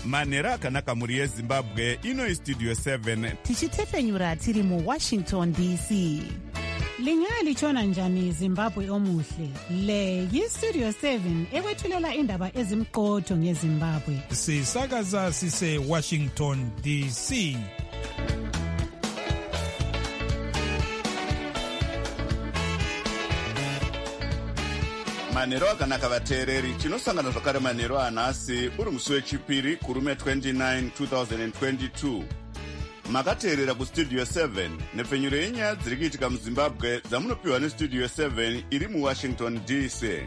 manhero akanaka mhuri yezimbabwe. Ino istudio 7 tichitefenyura tiri muWashington DC. Lingalitshona njani Zimbabwe omuhle? Le yistudio 7 ekwethulela indaba ezimqotho ngeZimbabwe. Sisakaza sise Washington DC. manhero akanaka vateereri. Tinosangana zvakare manhero anhasi uri musi wechipiri kurume 29 2022. Makateerera kustudio 7 nepfenyuro yenyaya dziri kuitika muZimbabwe dzamunopiwa nestudio 7 iri muWashington DC.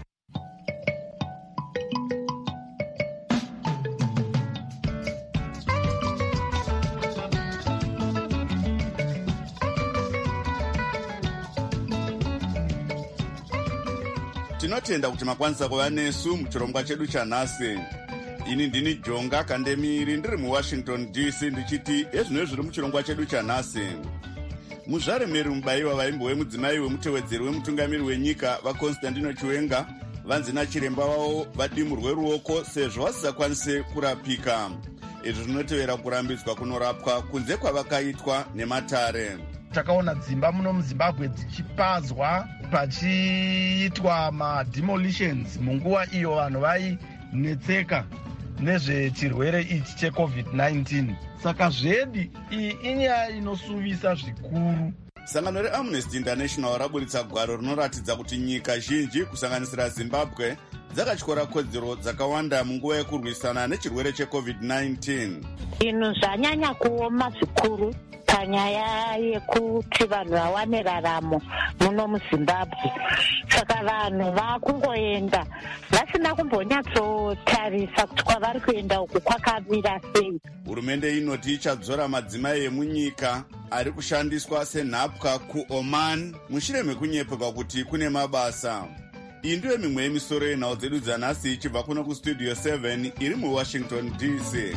Tinotenda kuti makwanisa kuva nesu muchirongwa chedu chanhasi. Ini ndini Jonga Kandemiri ndiri muWashington DC ndichiti ezvino zviri muchirongwa chedu chanhasi. Muzvaremeri mubayiwa vaimbo wemudzimai wemutevedzeri wemutungamiri wenyika vaConstantino Chiwenga vanzi nachiremba wavo vadimurwe ruoko sezvo vasisakwanise kurapika. Izvi zvinotevera kurambidzwa kunorapwa kunze kwavakaitwa nematare. Takaona dzimba muno muZimbabwe dzichipazwa pachiitwa mademolitions munguva iyo vanhu vainetseka nezvechirwere ichi cheCovid-19. Saka zvedi iyi inyaya inosuvisa zvikuru. Sangano reAmnesty International raburitsa gwaro rinoratidza kuti nyika zhinji kusanganisira Zimbabwe dzakatyora kodzero dzakawanda munguva yekurwisana nechirwere cheCovid-19. Zvinhu zvanyanya kuoma zvikuru panyaya yekuti vanhu vawane raramo muno muZimbabwe. Saka vanhu vakungoenda vasina kumbonyatsotarisa kuti kwavari kuenda uku kwakamira sei. Hurumende inoti ichadzora madzimai emunyika ari kushandiswa senhapwa kuOman mushure mekunyeperwa kuti kune mabasa. Iyi ndiyo mimwe yemisoro yenhau dzedu dzanhasi ichibva kuno kustudio 7 iri muWashington DC.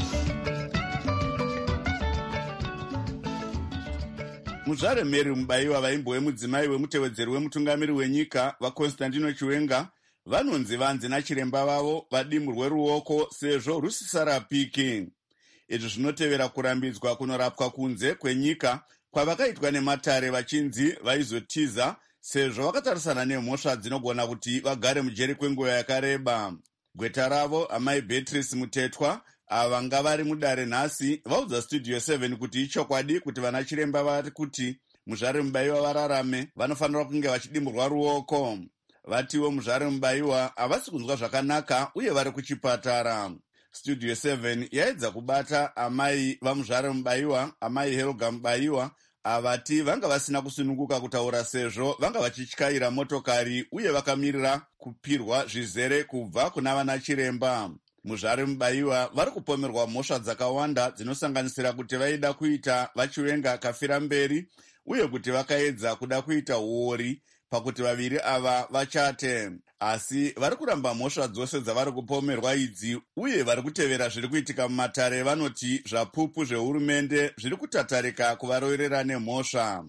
Muzvaremeri mubayiwa vaimbo wemudzimai wemutevedzeri wemutungamiri wenyika vaConstantino Chiwenga vanonzi vanzi nachiremba vavo vadimurwe ruoko sezvo rusisarapiki. Izvi zvinotevera kurambidzwa kunorapwa kunze kwenyika kwavakaitwa nematare vachinzi vaizotiza sezvo vakatarisana nemhosva dzinogona kuti vagare mujeri kwenguva yakareba. Gweta ravo amai Beatrice Mutetwa vanga vari mudare nhasi vaudza studio 7 kuti ichokwadi kuti vana chiremba vari kuti muzvare mubayiwa vararame vanofanira kunge vachidimurwa ruoko. Vatiwo muzvare mubayiwa havasi kunzwa zvakanaka uye vari kuchipatara. Studio 7 yaedza kubata amai vamuzvare mubayiwa, amai Helga Mubayiwa, avati vanga vasina kusununguka kutaura sezvo vanga vachityaira motokari uye vakamirira kupirwa zvizere kubva kuna vana chiremba. Muzvare mubayiwa vari kupomerwa mhosva dzakawanda dzinosanganisira kuti vaida kuita vaChiwenga kafira mberi uye kuti vakaedza kuda kuita uori pakuti vaviri ava vachate. Asi vari kuramba mhosva dzose dzavari kupomerwa idzi uye vari kutevera zviri kuitika mumatare vanoti zvapupu zvehurumende zviri kutatarika kuvaroverera nemhosva.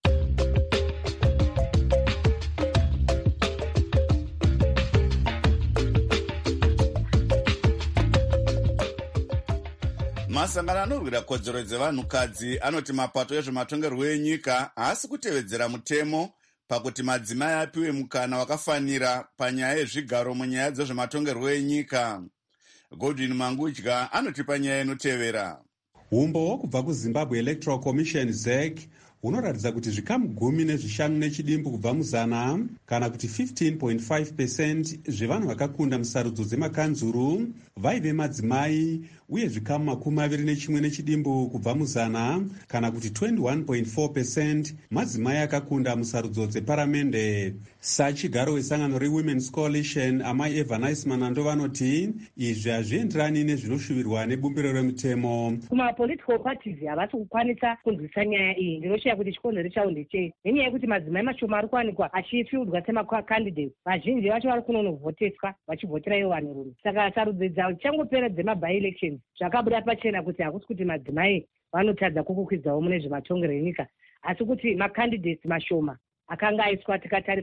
Masangano anorwira kodzero dzevanhukadzi anoti mapato ezvematongerwo enyika haasi kutevedzera mutemo pakuti madzimai apiwe mukana wakafanira panyaya yezvigaro munyaya dzezvematongerwo enyika. Godwin Mangudya anoti panyaya inotevera. Umbo hwakubva kuZimbabwe Electoral Commission ZEC hunoratidza kuti zvikamu 15 nechidimbu kubva muzana kana kuti 15.5% zvevanhu vakakunda musarudzo dzemakanzuru vaive madzimai uye zvikamu 21 nechidimbu kubva muzana kana kuti 21.4% madzimai akakunda musarudzo dzeparamende. Sachigaro wesangano reWomen's Coalition amai Eva Naisman vanoti izvi hazvienderani nezvinoshuvirwa nebumbiro remutemo. Kuma-political parties havasi kukwanisa kunzwisa nyaya iyi. Ndinoshiya kuti chikonzero chawo ndechei. Nenyaya yekuti madzimai mashoma ari kuwanikwa achifieldwa semacandidates. Vazhinji vacho vari kunonovhoteswa vachivhotera ivo vanhurume. Saka sarudzo dzavo changopera dzema-by-elections zvakabuda pachena kuti hakusi kuti madzimai vanotadza kukukwidzawo mune zvematongerwo enyika, asi kuti macandidates mashoma akanga aiswa tikatarisa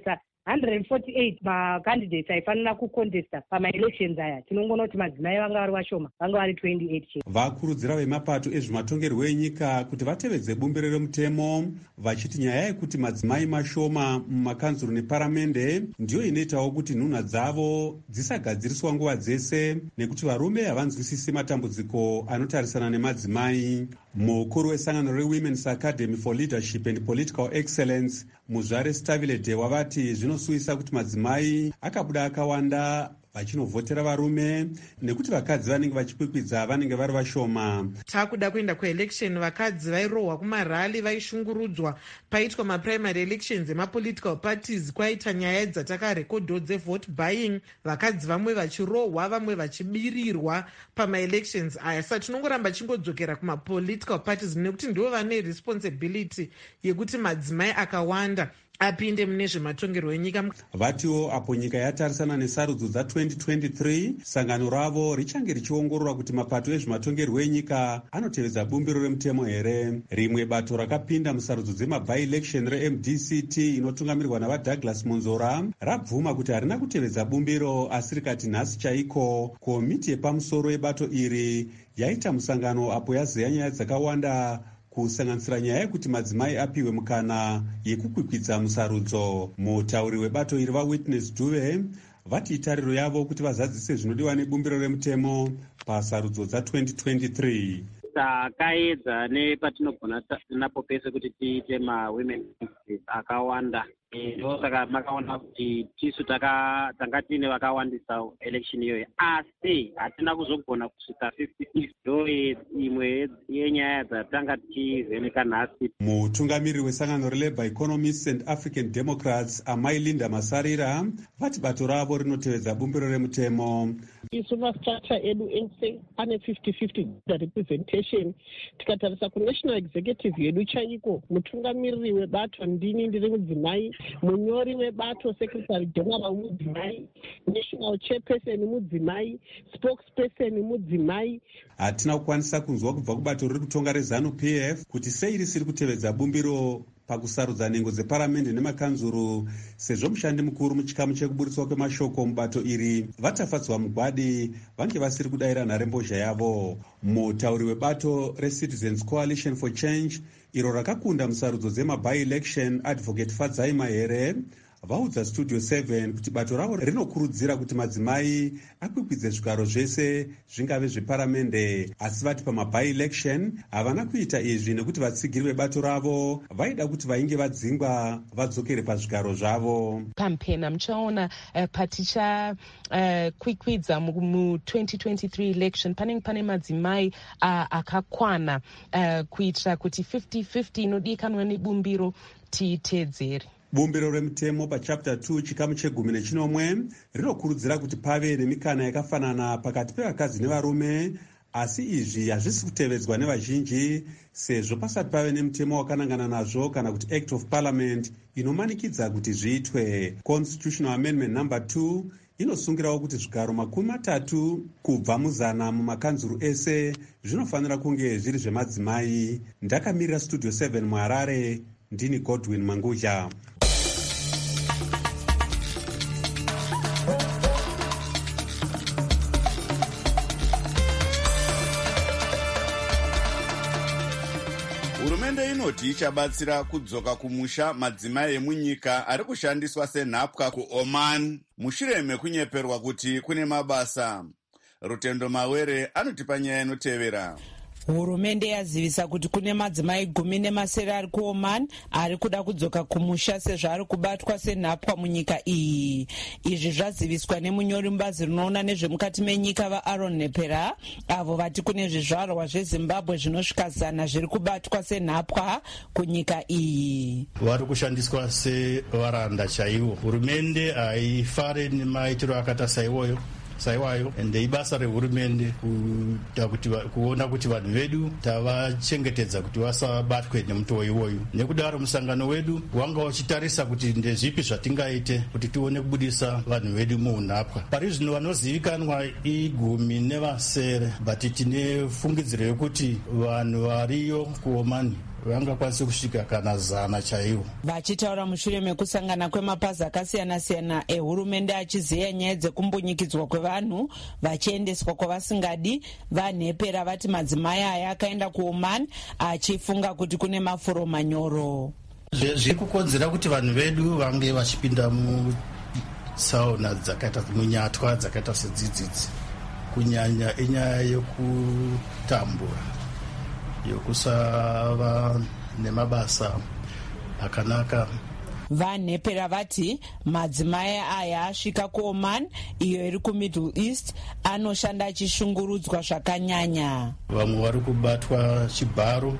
148 macandidates aifanira kucontesta pamaelections aya. Tinongoona kuti madzimai vanga vari vashoma, vanga vari 28. Vakurudzira vemapato ezvematongerwo enyika kuti vatevedze bumbiro remutemo, vachiti nyaya yekuti madzimai mashoma mumakanzuro neparamende ndiyo inoitawo kuti nhunha dzavo dzisagadziriswa nguva dzese, nekuti varume havanzwisisi matambudziko anotarisana nemadzimai. Mukuru wesangano reWomen's Academy for Leadership and Political Excellence, Muzvare Stavile Dewa, vati zvinosuyisa kuti madzimai akabuda akawanda vachinovhotera varume nekuti vakadzi vanenge vachikwikwidza vanenge vari vashoma. Takuda kuenda kuelection vakadzi vairohwa kumarali, vaishungurudzwa. Paitwa maprimary elections emapolitical parties kwaita nyaya dzatakarekodho dzevote buying, vakadzi vamwe vachirohwa vamwe vachibirirwa pamaelections aya. Saka tinongoramba chingodzokera kumapolitical parties nekuti ndivo vane responsibility yekuti madzimai akawanda apinde mune zvematongerwo enyika. Vatiwo apo nyika yatarisana nesarudzo dza2023, sangano ravo richange richiongorora kuti mapato ezvematongerwo enyika anotevedza bumbiro remutemo here. Rimwe bato rakapinda musarudzo dzema-by-election reMDCT inotungamirirwa navaDouglas Monzora rabvuma kuti harina kutevedza bumbiro, asi rikati nhasi chaiko komiti yepamusoro yebato iri yaita musangano apo yazeya nyaya dzakawanda kusanganisira nyaya yekuti madzimai apiwe mukana yekukwikwidza musarudzo. Mutauri webato iri vaWitness Dube vati itariro yavo kuti vazadzise zvinodiwa nebumbiro remutemo pasarudzo dza2023. Takaedza nepatinogona napo pese kuti tiite mawomen akawanda. Ndosaka makaona kuti tisu tanga tine vakawandisa election iyoyo, asi hatina kuzogona kusvika 50. Ndo imwe yenyaya dzatanga tichivheneka nhasi. Mutungamiriri wesangano reLabour Economists and African Democrats, Amai Linda Masarira, vati bato ravo rinotevedza bumbiro remutemo. Isu mastructure edu ese ane 50-50 representation. Tikatarisa kunational executive yedu chaiko, mutungamiriri webato ndini ndiri mudzimai, munyori webato secretary general mudzimai, national chairperson mudzimai, spokesperson mudzimai. Hatina kukwanisa kunzwa kubva kubato riri kutonga reZANU-PF kuti sei risiri kutevedza bumbiro pakusarudza nhengo dzeparamende nemakanzuru, sezvo mushandi mukuru muchikamu chekuburitswa kwemashoko mubato iri vatafadzwa mugwadi vange vasiri kudayira nharembozha yavo. Mutauri webato reCitizens Coalition for Change iro rakakunda musarudzo dzema-by-election, Advocate Fadzai Mahere, vaudza Studio 7 kuti bato ravo rinokurudzira kuti madzimai akwikwidze zvigaro zvese zvingave zveparamende, asi vati pama-by-election havana kuita izvi nekuti vatsigiri vebato ravo vaida kuti vainge vadzingwa vadzokere pazvigaro zvavo. Kampena muchaona paticha kwikwidza mu2023 election panenge pane madzimai akakwana kuitira kuti 50-50 inodikanwa nebumbiro tiitedzere. Bumbiro remutemo pachapter 2 chikamu che11 rinokurudzira kuti pave nemikana yakafanana pakati pevakadzi nevarume, asi izvi hazvisi kutevedzwa nevazhinji sezvo pasati pave nemutemo wakanangana nazvo kana kuti Act of Parliament inomanikidza kuti zviitwe. Constitutional Amendment number 2 inosungirawo kuti zvigaro 30 kubva mu100 mumakanzuru ese zvinofanira kunge zviri zvemadzimai. Ndakamirira Studio 7 muHarare, ndini Godwin Manguja. Hurumende inoti ichabatsira kudzoka kumusha madzimai emunyika ari kushandiswa senhapwa kuOman mushure mekunyeperwa kuti kune mabasa. Rutendo Mawere anotipa nyaya inotevera. Hurumende yazivisa kuti kune madzimai 10 ari kuOman ari kuda kudzoka kumusha sezvo ari kubatwa senhapwa munyika iyi. Izvi zvaziviswa nemunyori mubazi rinoona nezvemukati menyika vaAaron Nepera, avo vati kune zvizvarwa zveZimbabwe zvinosvika 100 zviri kubatwa senhapwa kunyika iyi. Vari kushandiswa sevaranda chaivo. Hurumende haifare nemaitiro akaita saiwayo, ende ibasa rehurumende kuona kuti vanhu vedu tavachengetedza kuti vasabatwe nemutoo iwoyu. Nekudaro musangano wedu wanga uchitarisa kuti ndezvipi zvatingaite kuti tione kubudisa vanhu vedu muunhapwa. Pari zvino vanozivikanwa 10 but tine fungidziro yekuti vanhu variyo kuOman vangakwanisi kusvika kana 100 chaiwo. Vachitaura mushure mekusangana kwemapazi akasiyana-siyana ehurumende achiziya nyaya dzekumbunyikidzwa kwevanhu vachiendeswa kwavasingadi, vanhepera vati madzimai aya akaenda kuoman achifunga kuti kune mafuro manyoro. Zviri kukonzera kuti vanhu vedu vange vachipinda musauna dzakaita munyatwa dzakaita sedzidzidzi, kunyanya inyaya yokutambura, yokusava nemabasa akanaka. Vanhepera vati madzimai aya asvika kuoman iyo iri kumiddle east anoshanda achishungurudzwa zvakanyanya. Vamwe vari kubatwa chibharo,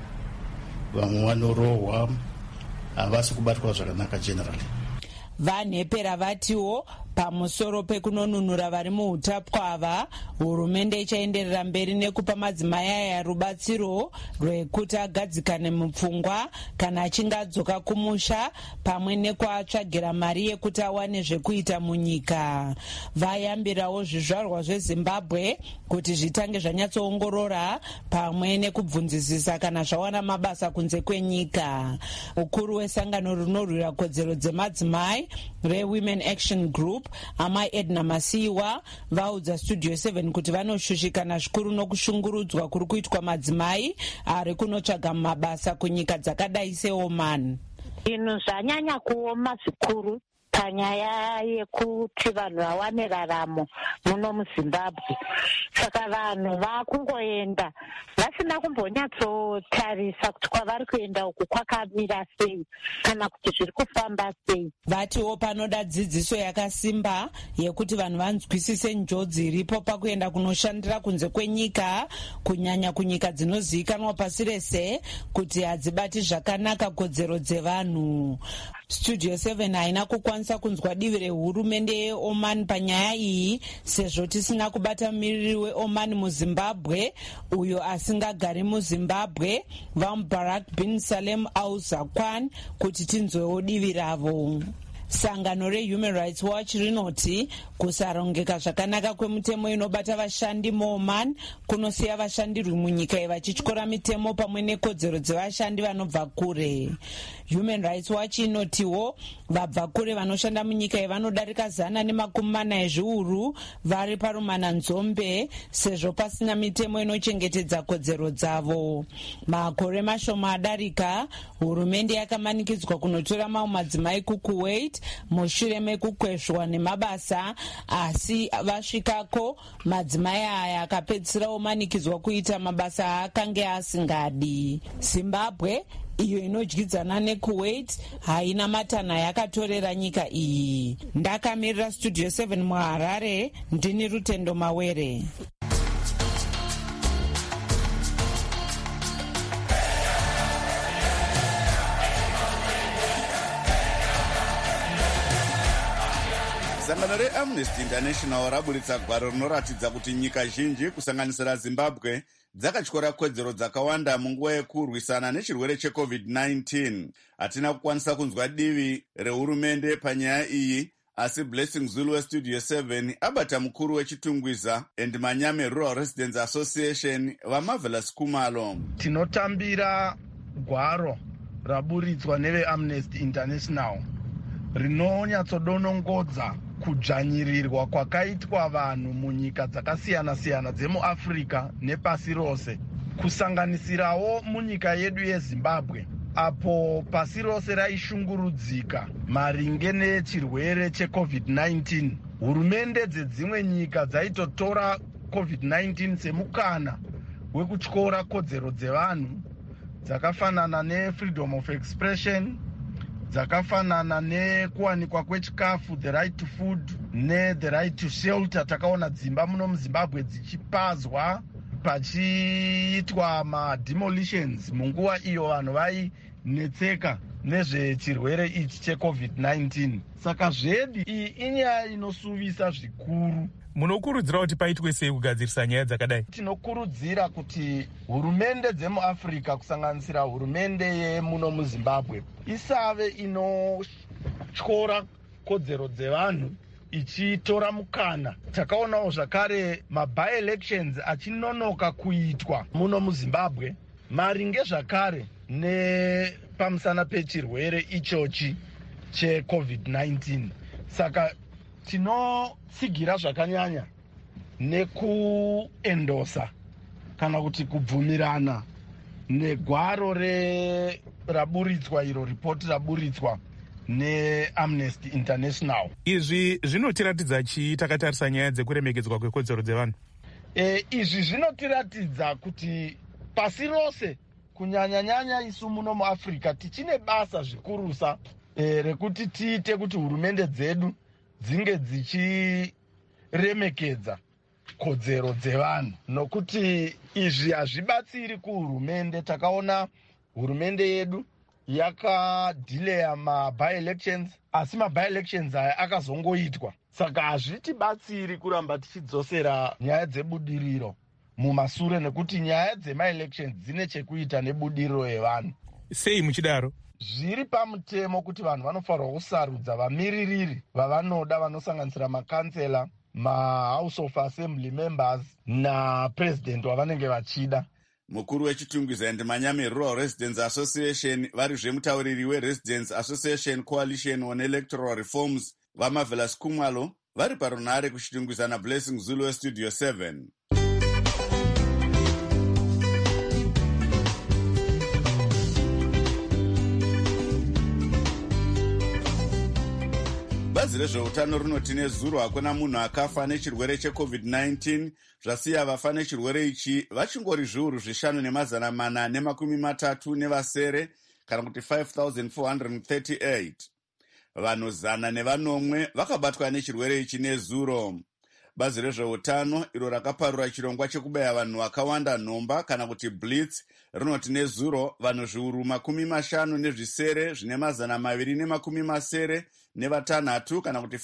vamwe vanorohwa, havasi kubatwa zvakanaka generally. Vanhepera vatiwo pamusoro pekunonunura vari muutapwa ava, hurumende ichaenderera mberi nekupa madzimai aya rubatsiro rwekuti agadzikane mupfungwa kana achinge adzoka kumusha, pamwe nekuatsvagira mari yekuti awane zvekuita munyika. Vayambirawo zvizvarwa zveZimbabwe kuti zvitange zvanyatsoongorora pamwe nekubvunzisisa kana zvawana mabasa kunze kwenyika. Mukuru wesangano rinorwira kodzero dzemadzimai reWomen Action Group, amai Edna Masiwa, vaudza Studio 7 kuti vanoshushikana zvikuru nokushungurudzwa kuri kuitwa madzimai ari kunotsvaga mabasa kunyika dzakadai seOman. Zvinhu zvanyanya kuoma zvikuru panyaya yekuti vanhu vawane raramo muno muZimbabwe. Saka vanhu vakungoenda vasina kumbonyatsotarisa kuti kwavari kuenda uku kwakamira sei kana kuti zviri kufamba sei. Vatiwo panoda dzidziso yakasimba yekuti vanhu vanzwisise njodzi iripo pakuenda kunoshandira kunze kwenyika, kunyanya kunyika dzinozivikanwa pasi rese kuti hadzibati zvakanaka kodzero dzevanhu. Studio 7 haina kukwanisa kunzwa divi rehurumende yeOman panyaya iyi, sezvo tisina kubata mumiriri weOman muZimbabwe uyo asingagari muZimbabwe, vaMubarak bin Salem Al Zakwan, kuti tinzwewo divi ravo. Sangano reHuman Rights Watch rinoti kusarongeka zvakanaka kwemutemo inobata vashandi muOman kunosiya vashandirwi munyika vachityora mitemo pamwe nekodzero dzevashandi vanobva kure. Human Rights Watch inotiwo vabva kure vanoshanda munyika vanodarika 140 ezviuru vari parumana nzombe, sezvo pasina mitemo inochengetedza kodzero dzavo. Makore mashoma adarika, hurumende yakamanikidzwa kunotora mamwe madzimai kuKuwait mushure mekukwezvwa nemabasa, asi vasvikako madzimai aya akapedzisira omanikidzwa kuita mabasa aakange asingadi. Zimbabwe iyo inodyidzana neKuwait haina matanha yakatorera nyika iyi. Ndakamirira Studio 7 muHarare, ndini Rutendo Mawere. Sangano reAmnesty International raburitsa gwaro rinoratidza kuti nyika zhinji kusanganisira Zimbabwe dzakatyora kodzero dzakawanda munguva yekurwisana nechirwere cheCovid-19. Hatina kukwanisa kunzwa divi rehurumende panyaya iyi, asi Blessing Zulu weStudio 7 abata mukuru wechitungwiza and Manyame Rural Residents Association vaMarvelous Kumalo. Tinotambira gwaro raburitswa neveAmnesty International rinonyatsodonongodza kudzvanyirirwa kwakaitwa vanhu munyika dzakasiyana-siyana dzemuAfrica nepasi rose, kusanganisirawo munyika yedu yeZimbabwe, apo pasi rose raishungurudzika maringe nechirwere cheCovid-19. Hurumende dzedzimwe nyika dzaitotora COVID-19 semukana wekutyora kodzero dzevanhu dzakafanana neFreedom of Expression, dzakafanana nekuwanikwa kwechikafu, the right to food the right to shelter. Takaona dzimba muno muZimbabwe dzichipazwa pachiitwa mademolitions munguva iyo vanhu vainetseka nezvechirwere ichi cheCovid-19. Saka zvedu iyi inyaya inosuvisa zvikuru. Munokurudzira kuti paitwe sei kugadzirisa nyaya dzakadai? Tinokurudzira kuti hurumende dzemuAfrica kusanganisira hurumende yemuno muZimbabwe isave inotyora kodzero dzevanhu ichitora mukana. Takaonawo zvakare maby-elections achinonoka kuitwa muno muZimbabwe maringe zvakare nepamusana pechirwere ichochi cheCovid-19. Saka tinotsigira zvakanyanya nekuendosa kana kuti kubvumirana negwaro raburitswa iro ripoti raburitswa neAmnesty International. Izvi zvinotiratidza chii takatarisa nyaya dzekuremekedzwa kwekodzero dzevanhu? Izvi zvinotiratidza kuti pasi rose kunyanya-nyanya isu muno muAfrica tichine basa zvikurusa rekuti tiite kuti hurumende dzedu dzinge dzichiremekedza kodzero dzevanhu, nokuti izvi hazvibatsiri kuhurumende. Takaona hurumende yedu yakadhileya maby-elections, asi maby-elections aya akazongoitwa. Saka hazvitibatsiri kuramba tichidzosera nyaya dzebudiriro mumasure, nekuti nyaya dzema-elections dzine chekuita nebudiriro yevanhu. Sei muchidaro? Zviri pamutemo kuti vanhu vanofanirwa kusarudza vamiririri vavanoda, vanosanganisira makansela, mahouse of assembly members napresident wavanenge vachida. Mukuru wechitungwiza Manyame Rural Residents Association varizve mutauriri weResidents Association Coalition on Electoral Reforms vaMarvelous Khumalo vari parunhare kuchitungwiza naBlessing Zulu weStudio 7. Bazi rezveutano rinoti nezuro hakuna munhu akafa nechirwere cheCovid-19, zvasiya vafa nechirwere ichi vachingori zviuru 5,430 nevasere, kana kuti 5,438. Vanhu 100 vakabatwa nechirwere ichi nezuro. Bazi rezveutano iro rakaparura chirongwa chekubaya vanhu vakawanda nhomba kana kuti blitz rinoti nezuro vanhu zviuru 50 nezvisere zvine 226 kana kuti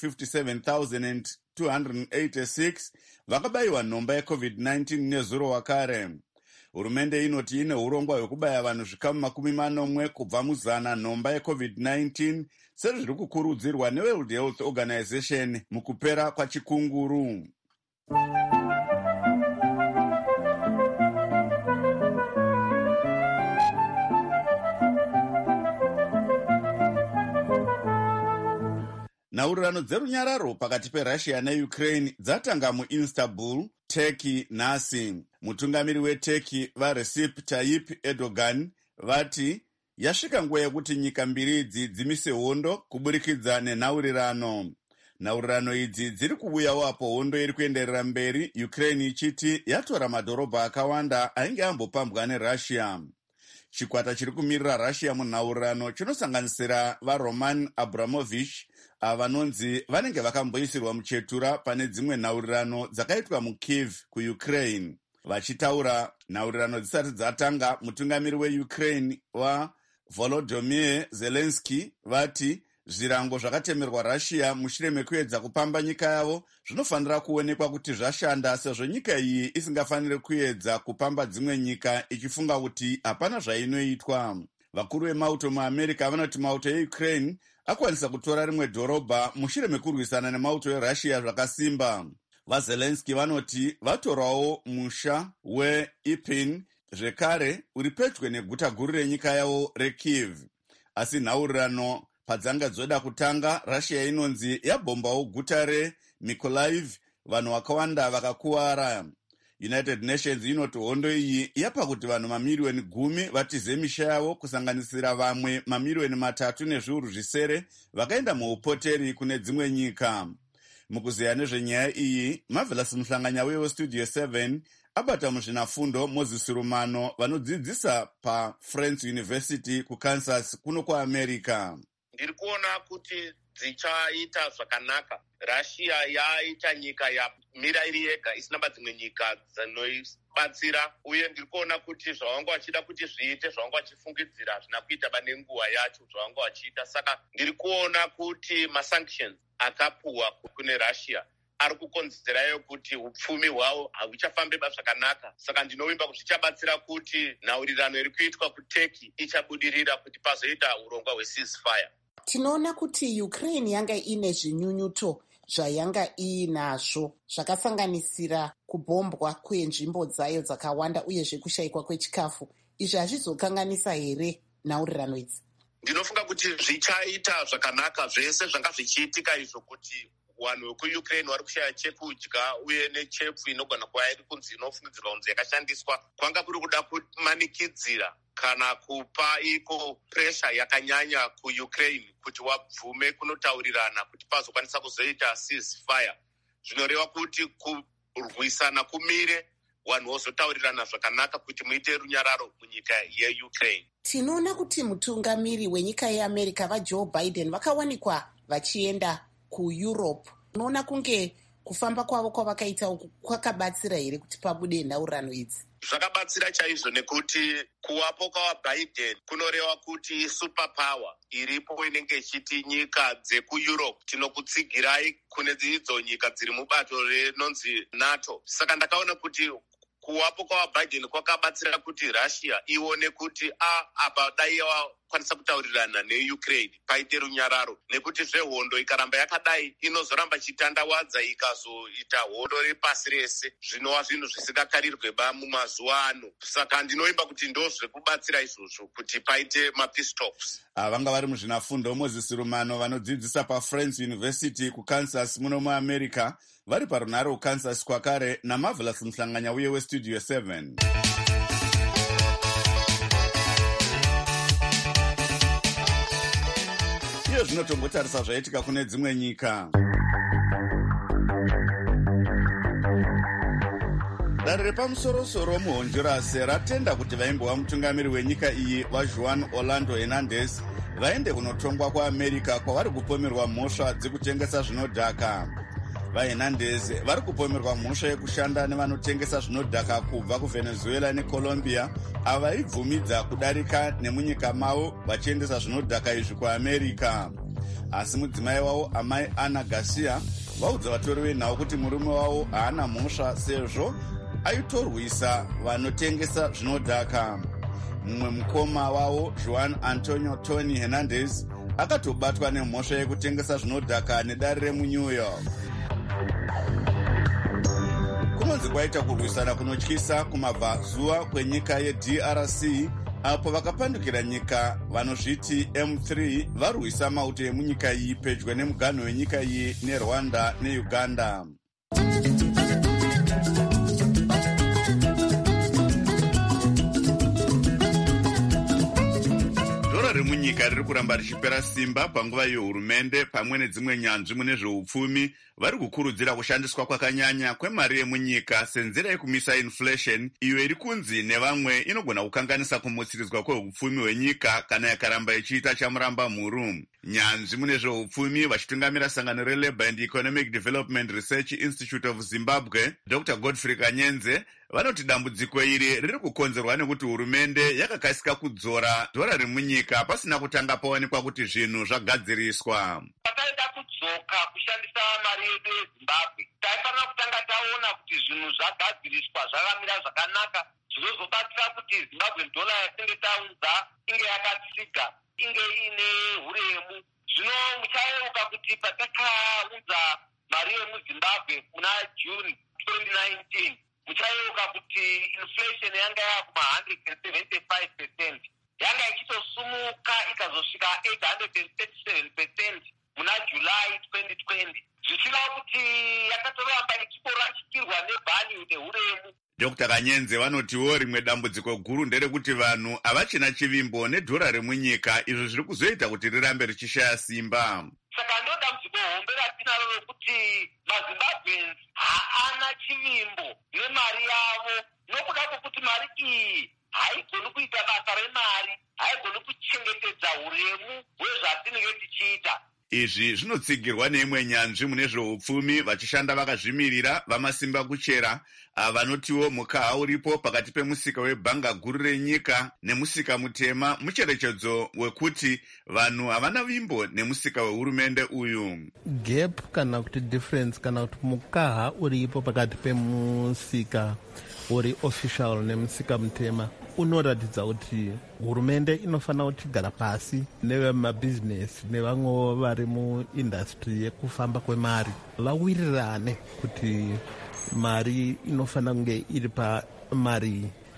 57,286 vakabayiwa nhomba yeCovid-19 nezuro wakare. Hurumende inoti ine urongwa hwekubaya vanhu zvikamu 40 kubva muzana nhomba yeCovid-19 sezviri kukurudzirwa neWorld Health Organization mukupera kwachikunguru. Nhaurirano dzerunyararo pakati peRussia neUkraine dzatanga muIstanbul, Turkey nhasi. Mutungamiri weTurkey vaRecep Tayyip Erdogan vati yasvika nguva yekuti nyika mbiri idzi dzimise hondo kuburikidza nenhaurirano. Nhaurirano idzi dziri kuuyawo apo hondo iri kuenderera mberi, Ukraine ichiti yatora madhorobha akawanda ainge ambopambwa neRussia. Chikwata chiri kumirira Russia munhaurirano chinosanganisira vaRoman Abramovich vanonzi vanenge vakamboisirwa muchetura pane dzimwe nhaurirano dzakaitwa muKyiv kuUkraine. Vachitaura nhaurirano dzisati dzatanga, mutungamiri weUkraine Volodymyr Zelensky vati zvirango zvakatemerwa Russia mushure mekuedza kupamba nyika yavo zvinofanira kuonekwa kuti zvashanda, sezvo nyika iyi isingafaniri kuedza kupamba dzimwe nyika ichifunga kuti hapana zvainoitwa. Vakuru vemauto muAmerica vanoti mauto eUkraine akwanisa kutora rimwe dhorobha mushure mekurwisana nemauto eRussia zvakasimba. VaZelensky vanoti vatorawo musha weIrpin zvekare uri pedyo neguta guru renyika yavo reKyiv. Asi nhaurirano padzanga dzoda kutanga, Russia inonzi yabhombawo guta reMykolaiv, vanhu vakawanda vakakuwara. United Nations inoti hondo iyi yapa kuti vanhu mamiliyoni 10 vatize misha yavo, kusanganisira vamwe mamiliyoni 3 nezviuru zvisere vakaenda muupoteri kune dzimwe nyika. Mukuzeya nezvenyaya iyi, Marvelous Muhlanganya weStudio 7 abata muzvinafundo Moses Rumano vanodzidzisa paFriends University kuKansas kuno kuAmerica. Ndiri kuona kuti dzichaita zvakanaka. Russia yaita nyika yamira iri yega isina dzimwe nyika dzinoibatsira, uye ndiri kuona kuti zvavanga vachida kuti zviite, zvavanga vachifungidzira hazvina kuita nenguva yacho zvavanga vachiita. Saka ndiri kuona kuti masanctions akapuwa kune Russia ari kukonzerayo kuti upfumi hwavo hahuchafambi zvakanaka. Saka ndinovimba kuti zvichabatsira kuti nhaurirano iri kuitwa kuTurkey ichabudirira kuti pazoita urongwa hweceasefire. Tinoona kuti Ukraine yanga ine zvinyunyuto zvayanga iinazvo zvakasanganisira kubhombwa kwenzvimbo dzayo dzakawanda uyezve kushayikwa kwechikafu. izvi hazvizokanganisa here nhaurirano idzi? Ndinofunga kuti zvichaita zvakanaka zvese zvanga zvichiitika izvo, kuti vanhu vekuukraine vari kushaya chekudya uye nechefu inogona kuva iri kunzi inofungidzirwa kunzi yakashandiswa, kwanga kuri kuda kumanikidzira kana kupa iko presha yakanyanya kuukraine kuti wabvume kunotaurirana kuti pazokwanisa kuzoita ceasefire. Zvinoreva kuti kurwisana kumire, vanhu vozotaurirana zvakanaka kuti muite runyararo munyika yeukraine. Tinoona kuti mutungamiri wenyika yeamerica vajoe Biden vakawanikwa vachienda kueurope. Unoona kunge kufamba kwavo kwavakaita uku kwakabatsira here kuti pabude nhaurirano idzi? Zvakabatsira chaizvo, nekuti kuwapo kwaBiden kunoreva kuti superpower iripo inenge ichiti nyika dzekueurope tinokutsigirai kune idzo nyika dziri mubato rinonzi NATO. Saka ndakaona kuti kuwapo kwaBiden kwakabatsira kuti Russia ione kuti apa dai wakwanisa kutaurirana neukraine paite runyararo, nekuti zvehondo ikaramba yakadai inozoramba chitandawadza ikazoita hondo repasi rese, zvinova zvinhu zvisingakarirweba mumazuva ano. Saka ndinoimba kuti ndo zvekubatsira izvozvo kuti paite mapeace talks. Vanga vari muzvinafundo Moses Rumano vanodzidzisa paFriends University kuKansas muno muAmerica, vari parunhare kuKansas kwakare naMarvelous Muhlanganya uye weStudio 7. Iyo zvinotongotarisa zvaitika kune dzimwe nyika. Dare repamusoro-soro muHonduras ratenda kuti vaimbova mutungamiri wenyika iyi vaJuan Orlando Hernandez vaende kunotongwa kwaAmerica kwavari kupomerwa mhosva dzekutengesa zvinodhaka. VaHernandez vari kupomerwa mhosva yekushanda nevanotengesa zvinodhaka kubva kuVenezuela neColombia ava vaibvumidza kudarika nemunyika mavo vachiendesa zvinodhaka izvi kuAmerica. Asi mudzimai wavo amai Ana Garcia vaudza vatori venhau kuti murume wavo haana mhosva sezvo aitorwisa vanotengesa zvinodhaka. Mumwe mukoma wavo Juan Antonio Tony Hernandez akatobatwa nemhosva yekutengesa zvinodhaka nedare remuNew York. Kunonzi kwaita kurwisana kunotyisa kumabvazuva kwenyika yeDRC apo vakapandukira nyika vanozviti M3 varwisa mauto emunyika iyi pedyo nemuganho wenyika iyi neRwanda neUganda. Remunyika riri kuramba richipera simba panguva yehurumende pamwe nedzimwe nyanzvi mune zveupfumi vari kukurudzira kushandiswa kwakanyanya kwemari yemunyika senzira yekumisa inflation, iyo iri kunzi nevamwe inogona kukanganisa kumutsiridzwa kwehupfumi hwenyika kana yakaramba ichiita chamuramba mhuru. Nyanzvi mune zveupfumi vachitungamira sangano reLabour and Economic Development Research Institute of Zimbabwe, Dr. Godfrey Kanyenze, vanoti dambudziko iri riri kukonzerwa nekuti hurumende yakakasika kudzora dhora remunyika pasina kutanga paonekwa kuti zvinhu zvagadziriswa. Pataida kudzoka kushandisa mari yedu yeZimbabwe, taifanira kutanga taona kuti zvinhu zvagadziriswa zvakamira zvakanaka, zvinozobatsira kuti Zimbabwe dola yatinge taunza inge yakatsiga, inge ine huremu. Zvino muchayeuka kuti patakaunza mari yemuZimbabwe muna June 2019, muchayeuka kuti inflation yanga yakuma 175%, yanga ichitosumuka ikazosvika 837% muna July 2020, zvichireva kuti yakatoramba ichitorashikirwa nevalue nehuremu. Dr. Kanyenze vanotiwo rimwe dambudziko guru nderekuti vanhu havachina chivimbo nedhora remunyika, izvo zviri kuzoita kuti rirambe richishaya simba. Saka ndo dambudziko hombe ratinaro rokuti maZimbabweans haana chivimbo nemari yavo, nokuda kwokuti mari iyi haigoni kuita basa remari, haigoni kuchengetedza huremu hwezvatinenge tichiita. Izvi zvinotsigirwa neimwe nyanzvi mune zveupfumi vachishanda vakazvimirira vamasimba kuchera, vanotiwo mukaha uripo pakati pemusika webhanga guru renyika nemusika mutema mucherechedzo wekuti vanhu havana vimbo nemusika wehurumende uyu. Gap kana kuti difference kana kuti mukaha uripo pakati pemusika uri official nemusika mutema unoratidza kuti hurumende inofanira kuti gara pasi nevemabhizinesi nevamwe vari muindastry yekufamba kwemari vawirirane kuti mari inofanira kunge iri pamari.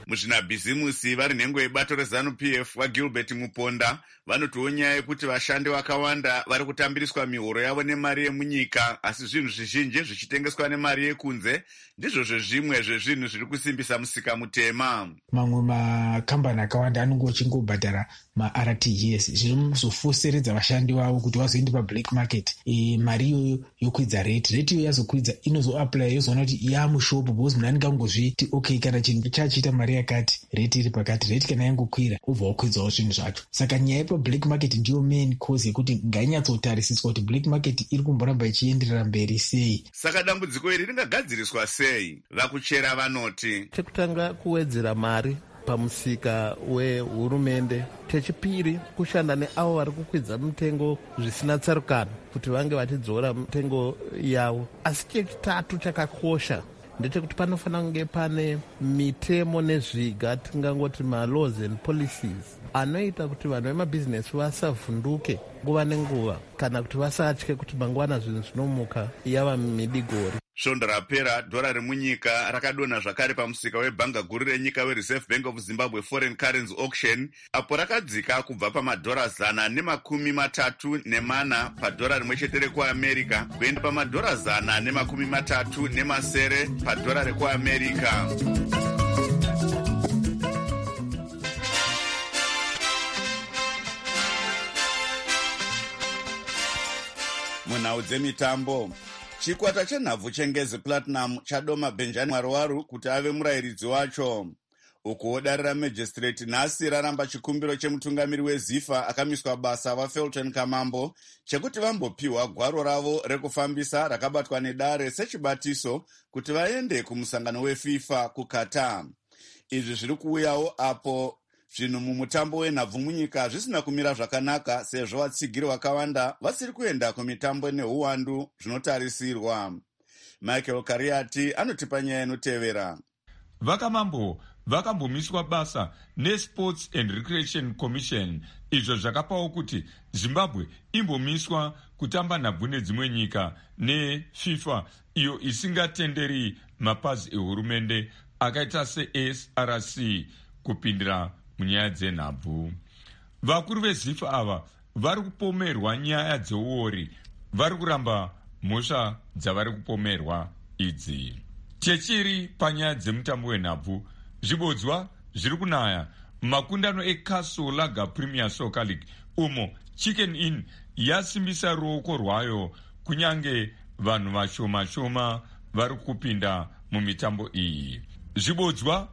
Muzvinabhizimusi vari nhengo yebato reZANU-PF vaGilbert Muponda vanotiwo nyaya yekuti vashandi vakawanda vari kutambiriswa mihoro yavo nemari yemunyika, asi zvinhu zvizhinji zvichitengeswa nemari yekunze ndizvo zvezvimwe zvezvinhu zviri kusimbisa musika mutema. Mamwe makambani akawanda anenge achingobhadhara ma-RTGS zvinozofoseredza vashandi vavo kuti vazoende pablack market. Mari iyoyo yokwidza rate iyoyo yazokwidza inozoapply yozoona kuti yamushopu because munhu anenge angozviti okay, kana chinhu chachiita mari yakati rate iri pakati, rate kana yangokwira obva wakwidzawo zvinhu zvacho. Saka nyaya yepablack market ndiyo main cause yekuti ngainyatsotarisiswa kuti black market iri kumboramba ichienderera mberi sei. Saka dambudziko iri ringagadziriswa sei? Vakuchera vanoti chekutanga kuwedzera mari pamusika wehurumende, chechipiri kushanda neavo vari kukwidza mitengo zvisina tsarukano kuti vange vachidzora mitengo yavo, asi chechitatu chakakosha ndechekuti panofanira kunge pane mitemo nezviga, tingangoti ma-laws and policies anoita kuti vanhu vemabhizinesi vasavhunduke nguva nenguva kana kuti vasatye kuti mangwana zvinhu zvinomuka yava midigori. Svondo rapera dhora remunyika rakadonha zvakare pamusika webhanga guru renyika weReserve Bank of Zimbabwe Foreign Currency Auction, apo rakadzika kubva pamadhora 134 padhora rimwe chete rekuAmerica kuenda pamadhora 137 padhora rekuAmerica. Munhau dzemitambo, chikwata chenhabvu chengezi Platinum chadoma Benjamin Mwaruwaru kuti ave murayiridzi wacho. Ukuwo dare ramajistrate nhasi raramba chikumbiro chemutungamiri weZIFA akamiswa basa vaFelton Kamambo chekuti vambopiwa gwaro ravo rekufambisa rakabatwa nedare sechibatiso kuti vaende kumusangano weFIFA kuQatar. Izvi zviri kuuyawo apo zvinhu mumutambo wenhabvu munyika zvisina kumira zvakanaka sezvo vatsigiri vakawanda vasiri kuenda kumitambo neuwandu zvinotarisirwa. Michael Kariati anotipa nyaya inotevera. Vakamambo vakambomiswa basa neSports and Recreation Commission, izvo zvakapawo kuti Zimbabwe imbomiswa kutamba nhabvu nedzimwe nyika neFIFA iyo isingatenderi mapazi ehurumende akaita seSRC kupindira munyaya dzenhabvu. Vakuru veZIFA ava vari kupomerwa nyaya dzeuori, vari kuramba mhosva dzavari kupomerwa idzi. Chechiri panyaya dzemutambo wenhabvu, zvibodzwa zviri kunaya makundano eCastle Lager Premier Soccer League umo Chicken Inn yasimbisa ruoko rwayo kunyange vanhu vashoma vari kupinda mumitambo iyi. Zvibodzwa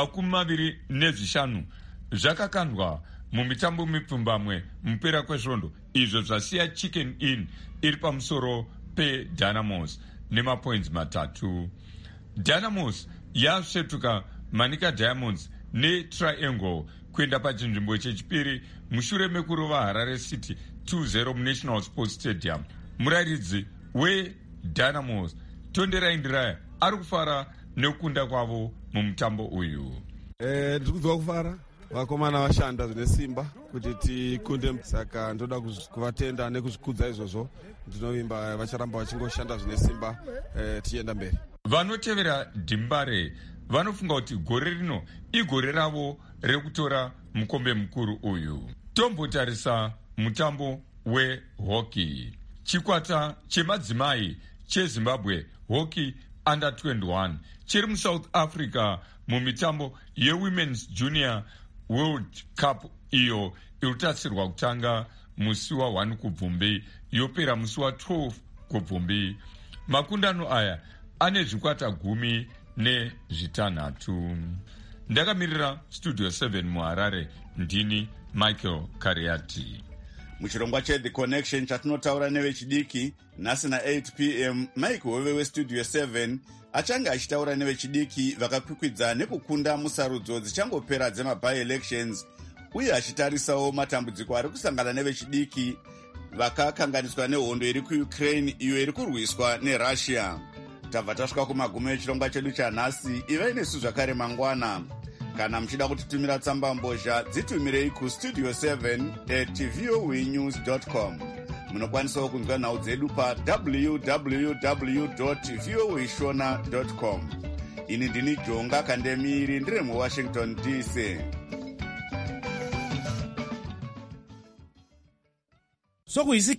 25 zvakakandwa mumitambo mipfumbamwe mupera kwesvondo, izvo zvasiya Chicken Inn iri pamusoro peDynamos nemapoints 3. Dynamos yasvetuka Manica Diamonds neTriangle kuenda pachinzvimbo chechipiri mushure mekurova Harare City 2-0 muNational Sports Stadium. Murayiridzi weDynamos Tonderai Ndiraya ari kufara nekukunda kwavo mumutambo uyu. Ndiri kunzwa kufara, vakomana vashanda zvine simba kuti tikunde, saka ndoda kuvatenda nekuzvikudza izvozvo. Ndinovimba vacharamba vachingoshanda zvine simba tichienda mberi. Vanotevera Dimbare vanofunga kuti gore rino igore ravo rekutora mukombe mukuru uyu. Tombotarisa mutambo wehockey. Chikwata chemadzimai cheZimbabwe Hockey Under 21 chiri muSouth Africa mumitambo yeWomen's Junior World Cup iyo inotarisirwa kutanga musi wa1 kubvumbi yopera musi wa12 kubvumbi. Makundano aya ane zvikwata 16. Ndakamirira Studio 7 muHarare, ndini Michael Kariati. Muchirongwa cheThe Connection chatinotaura nevechidiki nhasi na8 p.m. Mike Hove weStudio 7 achanga achitaura nevechidiki vakakwikwidzana nekukunda musarudzo dzichangopera dzema-by-elections uye achitarisawo matambudziko ari kusangana nevechidiki vakakanganiswa nehondo iri kuUkraine iyo iri kurwiswa neRussia. Tabva tasvika kumagumo echirongwa chedu chanhasi. Ivai nesu zvakare mangwana. Kana muchida kutitumira tsamba mbozha dzitumirei kustudio 7@voanews.com. Munokwanisawo kunzwa nhau dzedu pa www.voashona.com. ini ndini Jonga Kandemiri ndiri muWashington DC. Sokuyisikhathi